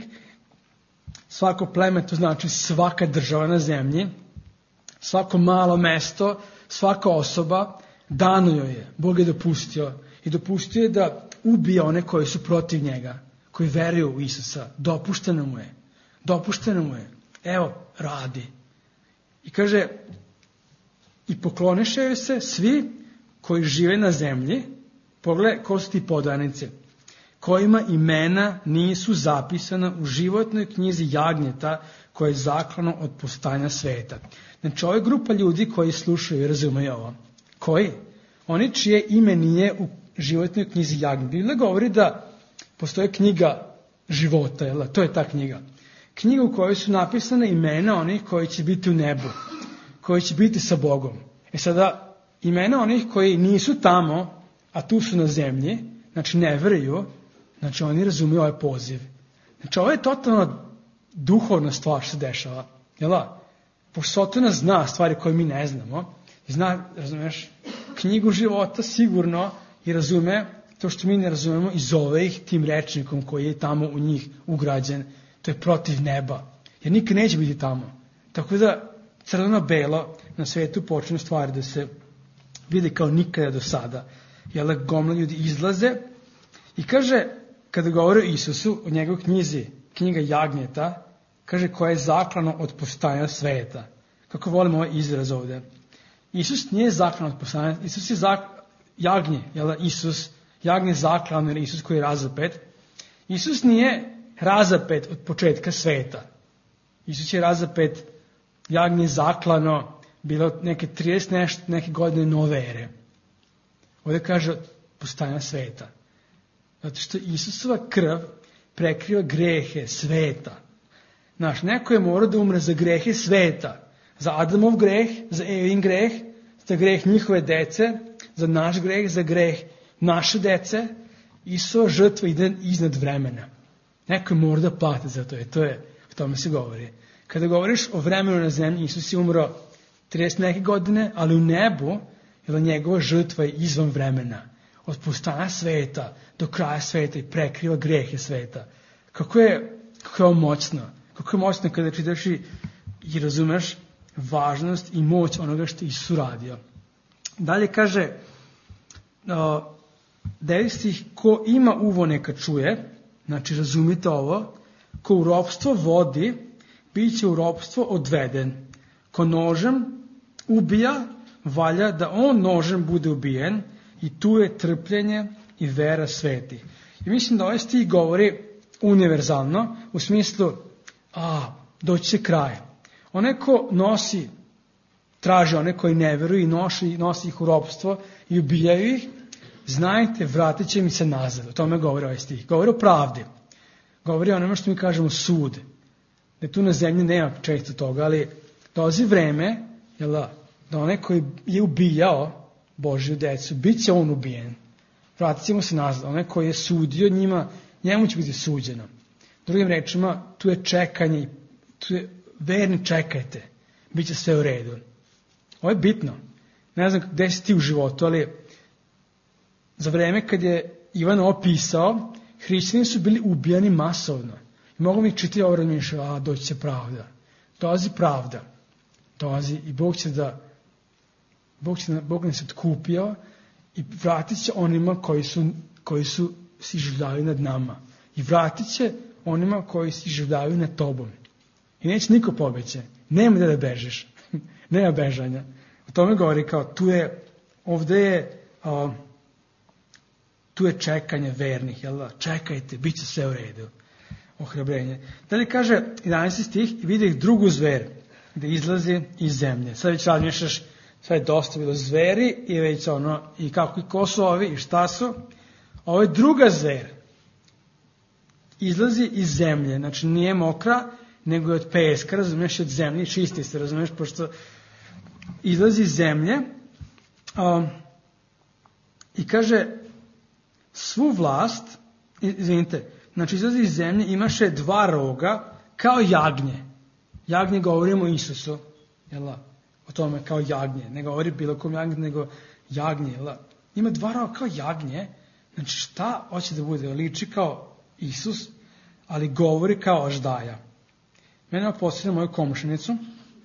svako pleme, to znači svaka država na zemlji, svako malo mesto, svaka osoba, dano joj je. Bog je dopustio. I dopustio je da ubije one koji su protiv njega, koji veruju u Isusa. Dopušteno mu je. Dopušteno mu je. Evo, radi. I kaže, i pokloniše joj se svi koji žive na zemlji. Pogledaj ko su ti podanice, kojima imena nisu zapisana u životnoj knjizi jagnjeta koje je zaklano od postojanja sveta. Znači, ovo je grupa ljudi koji slušaju i razumeju ovo. Koji? Oni čije ime nije u životnoj knjizi jagnjeta. Biblia govori da postoje knjiga života, jel? To je ta knjiga. Knjiga u kojoj su napisane imena onih koji će biti u nebu, koji će biti sa Bogom. E sada, imena onih koji nisu tamo, a tu su na zemlji, znači ne veruju, znači oni razumiju ovaj poziv. Znači ovo je totalno duhovna stvar što se dešava. Jel da? Pošto Sotona zna stvari koje mi ne znamo, i zna, razumeš, knjigu života sigurno i razume to što mi ne razumemo i zove ih tim rečnikom koji je tamo u njih ugrađen. To je protiv neba. Jer nikad neće biti tamo. Tako da crveno-belo na svetu počnu stvari da se vide kao nikada do sada. Jel da gomla ljudi izlaze i kaže, kada govori o Isusu, o njegovoj knjizi, knjiga jagnjeta, kaže koja je zaklano od postojanja sveta. Kako volimo ovaj izraz ovdje. Isus nije zaklan od postojanja, Isus je zak, jagnje, jel da Isus, jagnje zaklano, jer Isus koji je razapet. Isus nije razapet od početka sveta. Isus je razapet, jagnje zaklano, bilo neke trideset nešto, neke godine nove ere. Ovdje kaže od postojanja sveta. Zato što Isusova krv prekriva grehe sveta. Znaš, neko je morao da umre za grehe sveta. Za Adamov greh, za Evin greh, za greh njihove dece, za naš greh, za greh naše dece, Isusova žrtva ide iznad vremena. Neko je mora da plati za to, i to je, o tome se govori. Kada govoriš o vremenu na zemlji, Isus je umro trideset neke godine, ali u nebu, jer njegova žrtva je izvan vremena. Od postanja sveta do kraja sveta i prekriva grehe sveta. Kako je, kako je ovo moćno? Kako je moćno kada čitaš i, i razumeš važnost i moć onoga što je Isus uradio. Dalje kaže, uh, deveti stih, ko ima uvo neka čuje, znači razumite ovo, ko u ropstvo vodi, bit će u ropstvo odveden. Ko nožem ubija, valja da on nožem bude ubijen, i tu je trpljenje i vera sveti. I mislim da ovaj stih govori univerzalno, u smislu, a, doći će kraj. Onaj ko nosi, traži one koji ne veruju i nosi, nosi ih u ropstvo i ubijaju ih, znajte, vratit će mi se nazad. O tome govori ovaj stih. Govori o pravdi. Govori o onome što mi kažemo sud. Da tu na zemlji nema često toga, ali dolazi vreme, jel da, da onaj koji je ubijao Božju decu, bit će on ubijen. Vratit ćemo se nazad. Onaj koji je sudio njima, njemu će biti suđeno. Drugim rečima, tu je čekanje, tu je verni čekajte, bit će sve u redu. Ovo je bitno. Ne znam gde si ti u životu, ali za vreme kad je Ivan ovo pisao, hrišćani su bili ubijani masovno. I mogu mi čitati ovo razmišljati, a doći će pravda. Dolazi pravda. Dolazi i Bog će da Bog, će, Bog nas otkupio i vratit će onima koji su, koji su si življavaju nad nama. I vratit će onima koji si življavaju nad tobom. I neće niko pobeće. Nema da da bežeš. Nema bežanja. O tome govori kao tu je, ovde je, a, tu je čekanje vernih. Jel da? Čekajte, bit će sve u redu. Ohrabrenje. Dalje kaže jedanaesti stih, i vidi ih drugu zver gde izlazi iz zemlje. Sad već razmišljaš, sve je dosta bilo zveri i već ono, i kako i ko su ovi i šta su. Ovo je druga zver. Izlazi iz zemlje, znači nije mokra, nego je od peska, razumiješ, od zemlje, čisti se, razumiješ, pošto izlazi iz zemlje um, i kaže svu vlast, izvinite, znači izlazi iz zemlje, imaše dva roga kao jagnje. Jagnje govorimo o Isusu, jel da? O tome kao jagnje, ne govori bilo kom jagnje, nego jagnje, jel da? Ima dva roga kao jagnje, znači šta hoće da bude, liči kao Isus, ali govori kao aždaja. Mene posjeća moju komšinicu.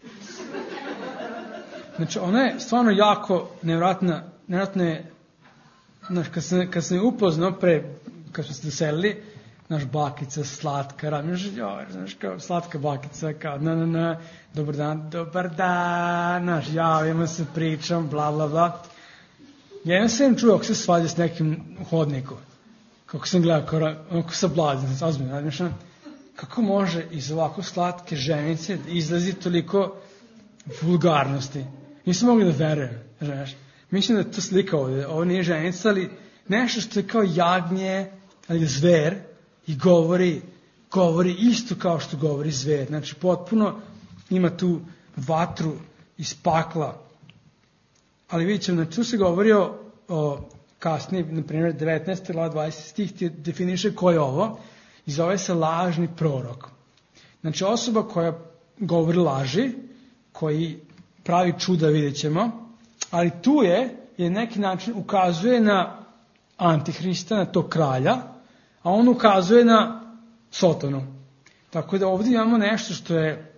Znači, ona je stvarno jako nevratna, nevratna je, znači, kad sam, kad sam je upoznao pre, kad smo se doselili, naš bakica, slatka, razmiš, joj, znaš, kao slatka bakica, kao, na, na, na, dobar dan, dobar dan, znaš, javimo se, pričam, bla, bla, bla. Jedan sam čuo kako se svađa s nekim u hodniku. Kako sam gledao, kao, onako sa blazim, ozbiljno, razmiš, kako može iz ovako slatke ženice da izlazi toliko vulgarnosti. Nisam mogli da verujem, znaš. Mislim da je to slika ovdje, ovo nije ženica, ali nešto što je kao jagnje, ali zver, i govori, govori isto kao što govori zver. Znači, potpuno ima tu vatru iz pakla. Ali vidjet ćemo, znači, tu se govori o, o kasnije, na primjer, devetnaesti glava dvadeseti stih ti definiše ko je ovo, i zove se lažni prorok. Znači, osoba koja govori laži, koji pravi čuda, vidjet ćemo, ali tu je, je neki način ukazuje na Antihrista, na tog kralja, a on ukazuje na Sotonu. Tako da ovdje imamo nešto što je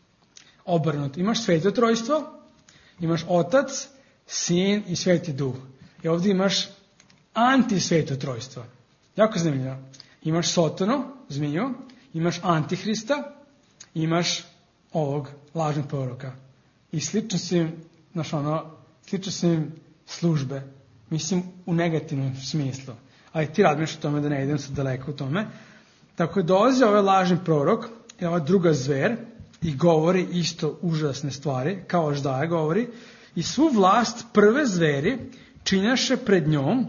obrnuto. Imaš sveto trojstvo, imaš Otac, Sin i Sveti Duh. I ovdje imaš antisveto trojstvo. Jako zanimljivo. Imaš Sotonu, zmiju, imaš Antihrista, imaš ovog lažnog proroka. I slično su im, znaš ono, slično su im službe. Mislim, u negativnom smislu. Ali ti razmišljaš o tome da ne idem sad daleko u tome. Tako je dolazi ovaj lažni prorok i ova druga zver i govori isto užasne stvari, kao aždaja govori, i svu vlast prve zveri činjaše pred njom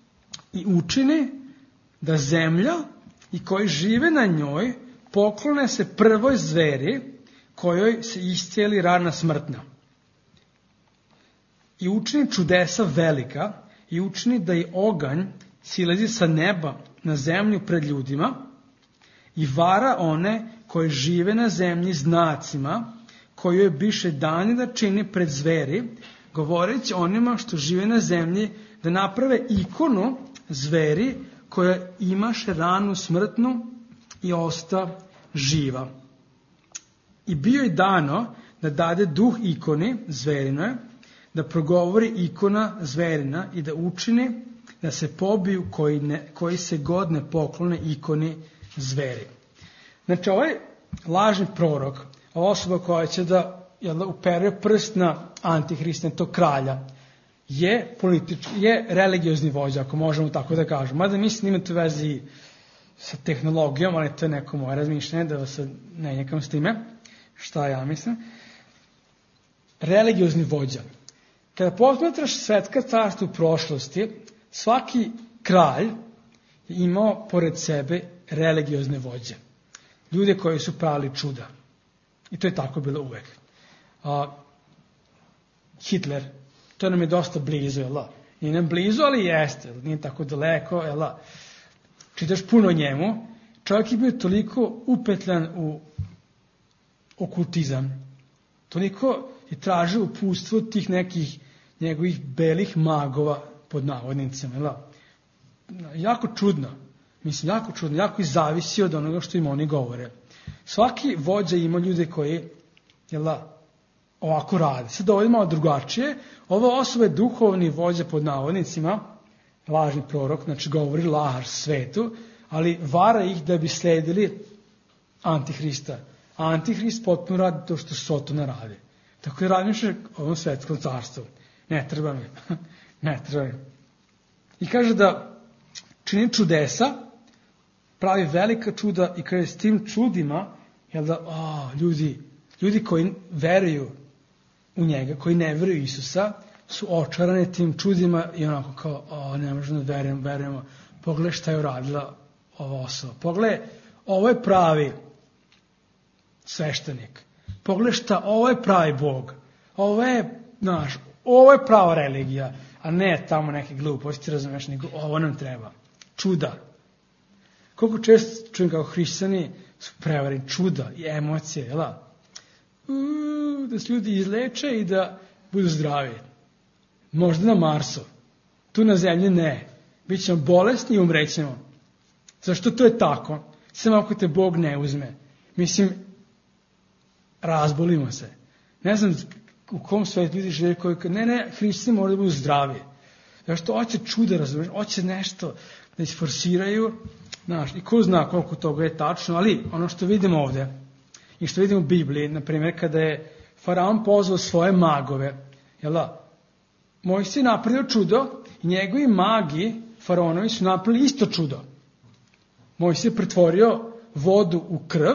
i učini da zemlja i koji žive na njoj poklone se prvoj zveri kojoj se iscijeli rana smrtna. I učini čudesa velika i učini da i oganj silazi sa neba na zemlju pred ljudima i vara one koji žive na zemlji znacima, koji joj biše dani da čini pred zveri, govoreći onima što žive na zemlji da naprave ikonu zveri koja imaše ranu smrtnu i osta živa. I bio je dano da dade duh ikoni zverinoj, da progovori ikona zverina i da učini da se pobiju koji, ne, koji se god ne poklone ikoni zveri. Znači, ovaj lažni prorok, ova osoba koja će da, jel, upere prst na antihrista, to kralja, je politički, je religiozni vođa, ako možemo tako da kažemo. Mada mislim ima to vezi sa tehnologijom, ali to je neko moje razmišljanje, da vas ne njekam s time, šta ja mislim. Religiozni vođa. Kada posmatraš svetska carstva u prošlosti, svaki kralj je imao pored sebe religiozne vođe. Ljude koji su pravili čuda. I to je tako bilo uvek. A, Hitler, to nam je dosta blizu, jel da? Nije nam blizu, ali jeste, nije tako daleko, jel da? Čitaš puno o njemu, čovjek je bio toliko upetljan u okultizam, toliko je tražio uputstvo tih nekih njegovih belih magova, pod navodnicama, jel da? Jako čudno, mislim, jako čudno, jako i zavisi od onoga što im oni govore. Svaki vođa ima ljude koji, jel da, ovako rade. Sad ovdje malo drugačije. Ova osoba je duhovni vođa pod navodnicima, lažni prorok, znači govori laž svetu, ali vara ih da bi sledili Antihrista. A Antihrist potpuno radi to što Sotona radi. Tako je razmišlja o ovom svetskom carstvu. Ne treba mi. Ne treba mi. I kaže da čini čudesa, pravi velika čuda i kaže s tim čudima, jel da, o, ljudi, ljudi koji veruju u njega, koji ne veruju Isusa, su očarani tim čudima i onako kao, o, ne možemo da verujemo, verujemo. Pogledaj šta je uradila ova osoba. Pogledaj, ovo je pravi sveštenik. Pogledaj šta, ovo je pravi Bog. Ovo je, znaš, ovo je prava religija, a ne tamo neke gluposti, razumeš, nego ovo nam treba. Čuda. Koliko često čujem kao hrišćani su prevareni čuda i emocije, jel da? Uuu, da se ljudi izleče i da budu zdravi. Možda na Marsu. Tu na zemlji ne. Bićemo bolesni i umrećemo. Zašto to je tako? Samo ako te Bog ne uzme. Mislim, razbolimo se. Ne znam u kom svetu ljudi žive koji, ne, ne, hrišćani moraju da budu zdravi. Zašto hoće čuda, razumiješ, hoće nešto da isforsiraju, znaš, i ko zna koliko toga je tačno, ali ono što vidimo ovde i što vidimo u Bibliji, na primjer, kada je Faraon pozvao svoje magove, jel da, Mojsije napravio čudo i njegovi magi, faraonovi, su napravili isto čudo. Mojsije pretvorio vodu u krv,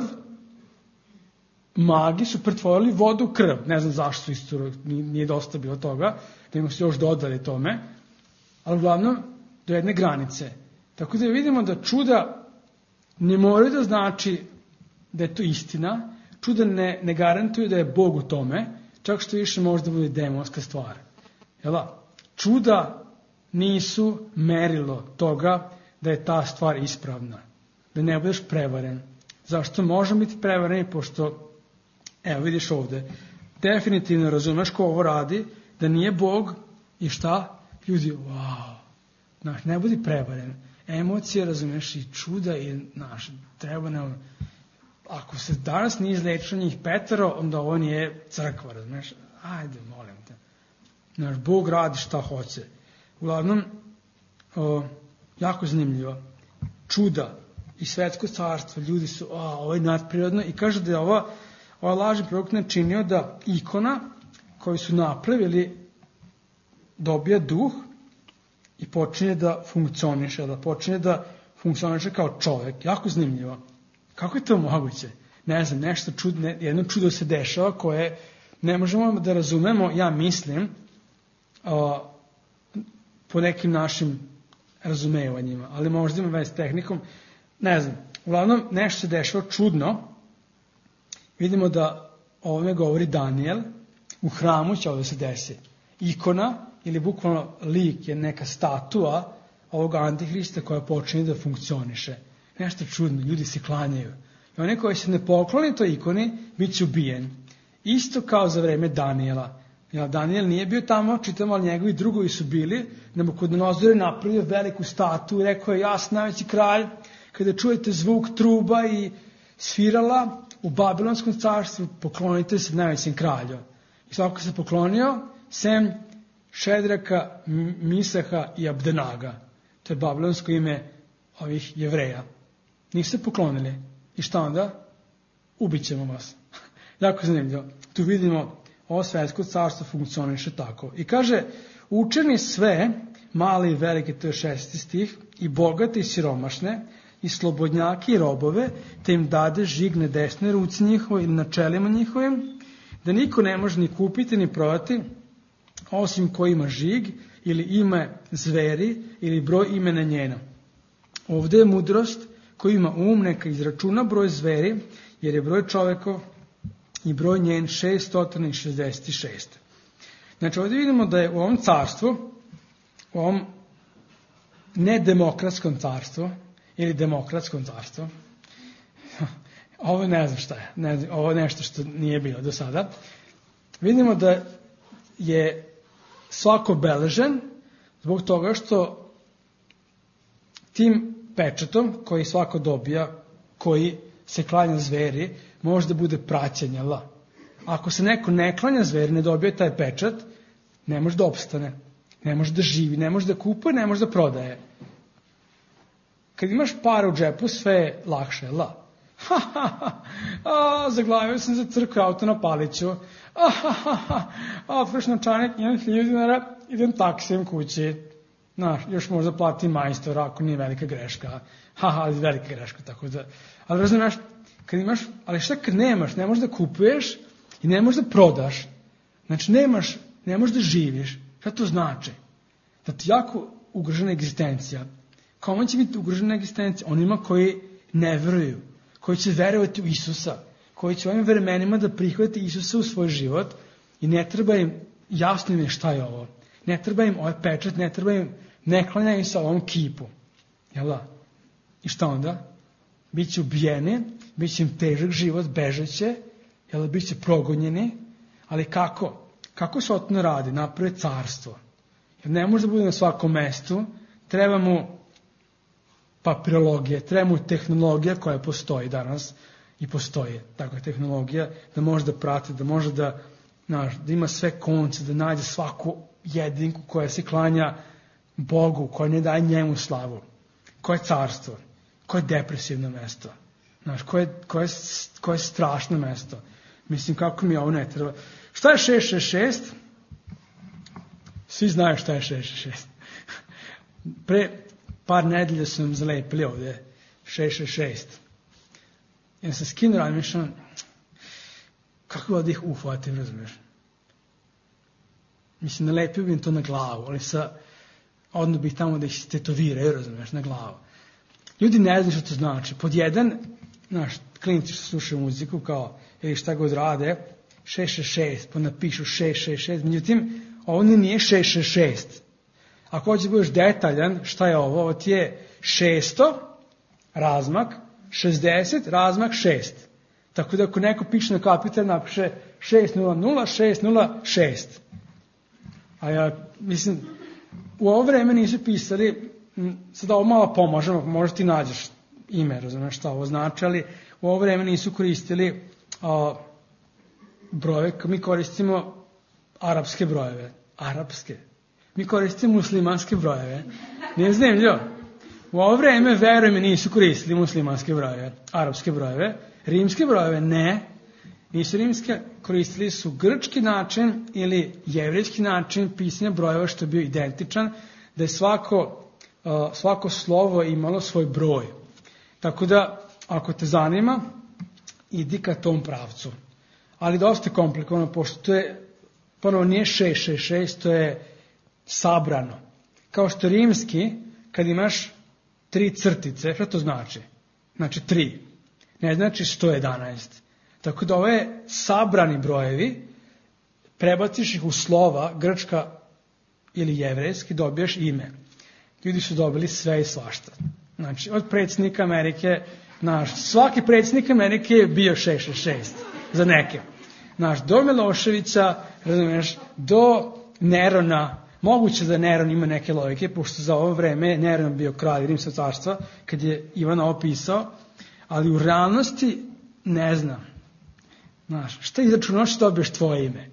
magi su pretvorili vodu u krv. Ne znam zašto isto, nije dosta bilo toga, nego su još dodali tome, ali uglavnom do jedne granice. Tako da vidimo da čuda ne moraju da znači da je to istina, čuda ne, ne garantuju da je Bog u tome, čak što više možda bude demonska stvar. Jel da? Čuda nisu merilo toga da je ta stvar ispravna, da ne budeš prevaren. Zašto možemo biti prevareni? Pošto, evo vidiš ovde, definitivno razumeš ko ovo radi, da nije Bog i šta? Ljudi, wow, znaš, ne budi prevaren. Emocije, razumeš, i čuda, i, znaš, treba nam, ako se danas nije izlečilo njih petero, onda ovo nije crkva, razumeš, ajde, molim te. Znaš, Bog radi šta hoće. Uglavnom, o, jako zanimljivo, čuda i svetsko carstvo, ljudi su, a, ovo je nadprirodno, i kaže da je ova, ova lažni prorok načinio da ikona koju su napravili dobija duh i počinje da funkcioniše, da počinje da funkcioniše kao čovjek. Jako zanimljivo. Kako je to moguće? Ne znam, nešto čudno, jedno čudo se dešava koje ne možemo da razumemo, ja mislim, o, po nekim našim razumevanjima, ali možda ima već s tehnikom, ne znam. Uglavnom, nešto se dešava čudno. Vidimo da ovome govori Danijel, u hramu će ovo da se desi. Ikona ili bukvalno lik je neka statua ovog antihrista koja počinje da funkcioniše. Nešto čudno, ljudi se klanjaju. I oni koji se ne pokloni toj ikoni, bit će ubijen. Isto kao za vreme Danijela. Ja, Danijel nije bio tamo, čitamo, ali njegovi drugovi su bili. Nabukodonozor je napravio veliku statu i rekao je, ja sam najveći kralj. Kada čujete zvuk truba i svirala u Babilonskom carstvu, poklonite se najvećem kralju. I svako se poklonio, sem Šedraka, Misaha i Abdenaga. To je babilonsko ime ovih Jevreja. Nisu se poklonili. I šta onda? Ubit ćemo vas. Jako zanimljivo. Tu vidimo ovo svetsko carstvo funkcioniše tako. I kaže, učeni sve, mali i velike, to je šesti stih, i bogate i siromašne, i slobodnjaki i robove, te im dade žig na desnoj ruci njihove ili na čelima njihovim, da niko ne može ni kupiti ni prodati, osim ko ima žig, ili ime zveri, ili broj imena njena. Ovde je mudrost koji ima um, neka izračuna broj zveri, jer je broj čovekov i broj njen šessto šezdeset šest. Znači ovdje vidimo da je u ovom carstvu, u ovom nedemokratskom carstvu, ili demokratskom carstvu, ovo ne znam šta je, ne znam, ovo je nešto što nije bilo do sada, vidimo da je svako beležen zbog toga što tim pečatom koji svako dobija, koji se klanja zveri, može da bude praćenje la. Ako se neko ne klanja zveri, ne dobije taj pečat, ne može da opstane, ne može da živi, ne može da kupuje, ne može da prodaje. Kad imaš para u džepu, sve je lakše, la. Ha, ha, ha, a, zaglavio sam za crkvu, auto na paliću, a, ha, ha, ha, a, proš novčanik, jedan hiljadu dinara, idem taksijem kući, znaš, još možda plati majstor, ako nije velika greška, ha, ha, ali velika greška, tako da, ali razumiješ, kad imaš, ali šta kad nemaš, ne možeš da kupuješ i ne možeš da prodaš, znači nemaš, ne možeš da živiš, šta to znači? Da ti jako ugrožena egzistencija. Kome će biti ugrožena egzistencija? Onima koji ne veruju, koji će verovati u Isusa, koji će u ovim vremenima da prihvati Isusa u svoj život i ne treba im, jasno im je šta je ovo, ne treba im ovaj pečat, ne treba im, ne klanjaju se ovom kipu. Jel da? I šta onda? Biće ubijeni, bit će im težak život, bežeće, jel da, bit će progonjeni, ali kako? Kako se o to radi? Naprave carstvo. Jer ne može da bude na svakom mestu, treba mu papirologija, treba mu tehnologija koja postoji danas i postoji takva tehnologija, da može da prati, da može da, znaš, da ima sve konce, da nađe svaku jedinku koja se klanja Bogu, koja ne daje njemu slavu. Koje je carstvo? Koje je depresivno mesto? Znaš, koje, koje, koje je strašno mesto? Mislim, kako mi ovo ne treba. Šta je šest šest šest? Svi znaju šta je šest šest šest. Pre par nedelja su nam zalepili ovdje šest šest šest. Ja sam skinuo, razmišljam, kako da ih uhvatim, razumiješ? Mislim, nalepio bi im to na glavu, ali sa, odno bih tamo da ih tetoviraju, razumiješ, na glavu. Ljudi ne znaju što to znači. Pod jedan, znaš, klinici što slušaju muziku, kao, ili šta god rade, šest šest šest, pa napišu šest šest šest, međutim, ovo nije šest šest šest. Ako hoćeš budeš detaljan, šta je ovo? Ovo ti je šesto, razmak, šezdeset, razmak šest. Tako da ako neko piše na kapital, napiše šest nula nula šest nula šest. A ja, mislim, u ovo vreme nisu pisali, sad ovo malo pomažemo, možda ti nađeš ime, razumiješ šta ovo znači, ali u ovo vreme nisu koristili a, brojeve, mi koristimo arapske brojeve, arapske. Mi koristimo muslimanske brojeve. Nije zanimljivo. U ovo vreme, veruj mi, nisu koristili muslimanske brojeve, arapske brojeve, rimske brojeve ne, nisu rimske, koristili su grčki način ili jevrijski način pisanja brojeva što je bio identičan, da je svako, uh, svako slovo imalo svoj broj. Tako da, ako te zanima, idi ka tom pravcu. Ali dosta je komplikovano, pošto to je, ponovo nije šest šest šest, to je sabrano. Kao što rimski, kad imaš tri crtice, što to znači? Znači tri. Ne znači sto jedanaest. Tako da ove sabrani brojevi, prebaciš ih u slova, grčka ili jevrejski, dobijaš ime. Ljudi su dobili sve i svašta. Znači, od predsjednika Amerike, naš, svaki predsjednik Amerike je bio šest šest šest za neke. Naš, do Miloševića, razumiješ, do Nerona, moguće da Neron ima neke logike, pošto za ovo vreme Neron bio kralj Rimskog carstva, kad je Ivan opisao, ali u realnosti ne znam. Znaš, šta izračunaš, dobiješ tvoje ime?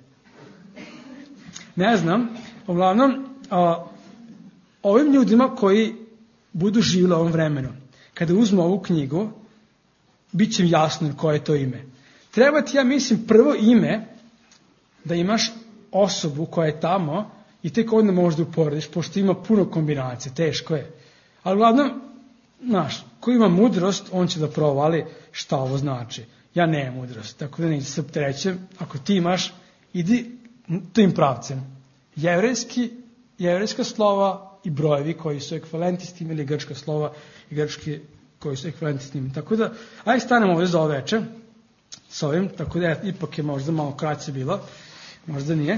Ne znam. Uglavnom, a, ovim ljudima koji budu živjeli u ovom vremenu, kada uzmu ovu knjigu, bit će im jasno koje je to ime. Treba ti, ja mislim, prvo ime da imaš osobu koja je tamo i tek onda možeš da uporediš, pošto ima puno kombinacija, teško je. Ali uglavnom, znaš, ko ima mudrost, on će da provali šta ovo znači. Ja nemam mudrost, tako da neće se opterećem. Ako ti imaš, idi tim pravcem. Jevrejski, jevrejska slova i brojevi koji su ekvivalenti s tim, ili grčka slova i grčki koji su ekvivalenti s tim. Tako da, aj stanemo ovdje za ovo večer s ovim, tako da ipak je možda malo kraće bilo, možda nije.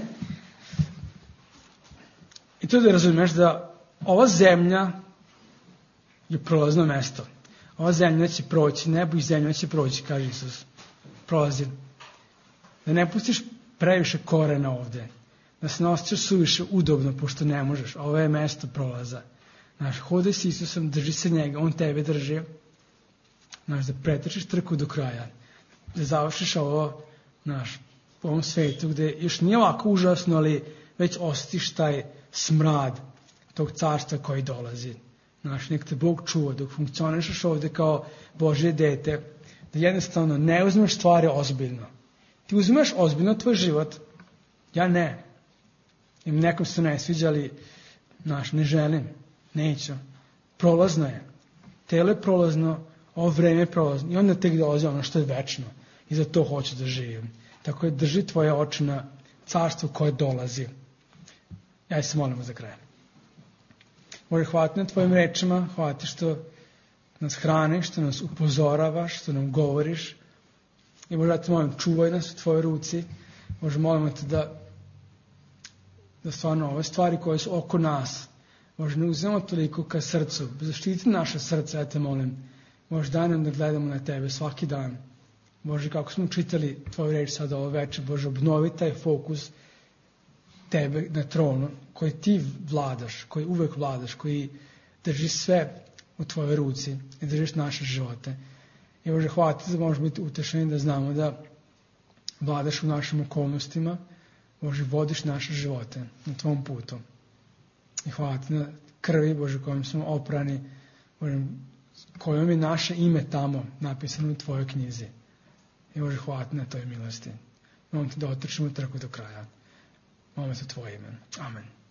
I to da razumiješ da ova zemlja je prolazno mesto. Ova zemlja će proći, nebo i zemlja će proći, kaže Isus. Prolazi. Da ne pustiš previše korena ovde. Da se ne osjećaš suviše udobno, pošto ne možeš. Ovo je mesto prolaza. Znaš, hodaj s Isusom, drži se njega, on tebe drži. Znaš, da pretrčiš trku do kraja. Da završiš ovo, znaš, u ovom svetu gde još nije ovako užasno, ali već osjetiš taj smrad tog carstva koji dolazi. Znaš, nek te Bog čuva dok funkcionišeš ovde kao Božje dete, da jednostavno ne uzmeš stvari ozbiljno. Ti uzmeš ozbiljno tvoj život, ja ne. Im nekom se ne sviđa, ali, znaš, ne želim, neću. Prolazno je. Telo je prolazno, ovo vreme je prolazno i onda tek dolazi ono što je večno i za to hoću da živim. Tako je, drži tvoje oči na carstvo koje dolazi. Ja se molimo za kraj. Bože, hvala ti na tvojim rečima, hvala ti što nas hraniš, što nas upozoravaš, što nam govoriš. I Bože, ja te molim, čuvaj nas u tvojoj ruci. Bože, molimo te da, da stvarno ove stvari koje su oko nas, Bože, ne uzmemo toliko ka srcu. Zaštiti naše srce, ja te molim. Bože, daj nam da gledamo na tebe svaki dan. Bože, kako smo čitali tvoju reč sada ovo večer, Bože, obnovi taj fokus tebe na tronu, koji ti vladaš, koji uvek vladaš, koji drži sve u tvojoj ruci i držiš naše živote. I Bože, hvala ti da možemo biti utešeni, da znamo da vladaš u našim okolnostima, Bože, vodiš naše živote na tvom putu. I hvala ti na krvi, Bože, kojom smo oprani, Bože, kojom je naše ime tamo napisano u tvojoj knjizi. I Bože, hvala ti na toj milosti. Molim ti da otrčimo trku do kraja. Molim te u tvoje ime. Amen.